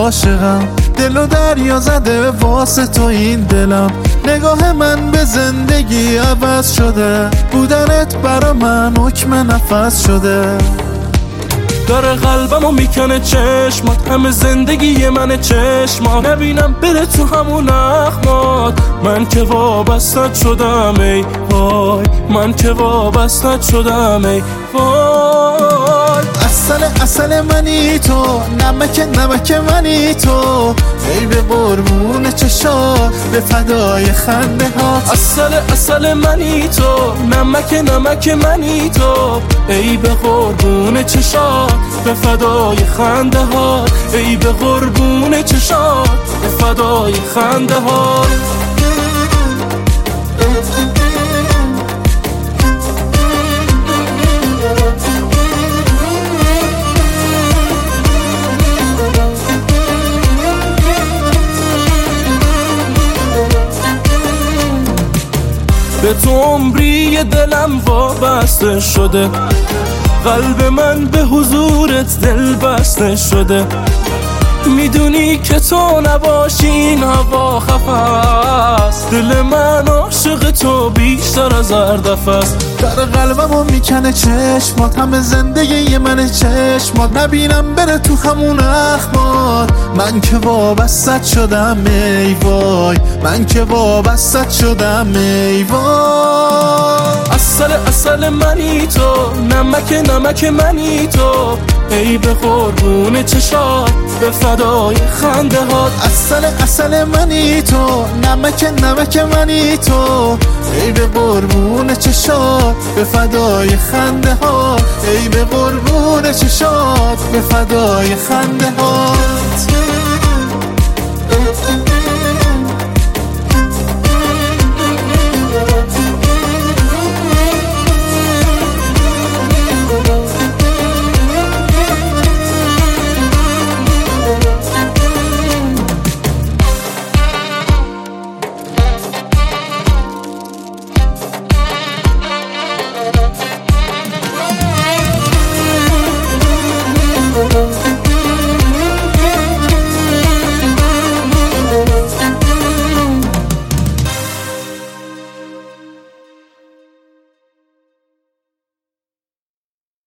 عاشقم، دل و دریا زده واسه تو این دلم. نگاه من به زندگی عوض شده، بودنت برا من حکم نفس شده. داره قلبمو میکنه چشمات، همه زندگی منه چشمات. نبینم بره تو همون اخمات، من که وابستت شدم ای وای، من که وابستت شدم ای وای. اصل منی تو، نمک منی تو، ای به قربون چشات به فدای خنده هات. اصل منی تو، نمک منی تو، ای به قربون چشات به فدای خنده هات، ای به قربون چشات به فدای خنده هات. به تو عمری دلم وابسته شده، قلب من به حضورت دل بسته شده. میدونی که تو نباشی این هوا خفه است، دل من عاشق تو بیشتر از هر دفعه است. در قلبمو میکنه چشمات، همه زندگی منه چشمات. نبینم بره تو همون اخمات، من که وابستت شدم ای وای، من که وابستت شدم ای وای. اصل منی تو، نمک منی تو، ای به قربون چشات به فدای خنده هات. اصل منی تو، نمک منی تو، ای به قربون چشات به فدای خنده هات، ای به قربون چشات به فدای خنده هات.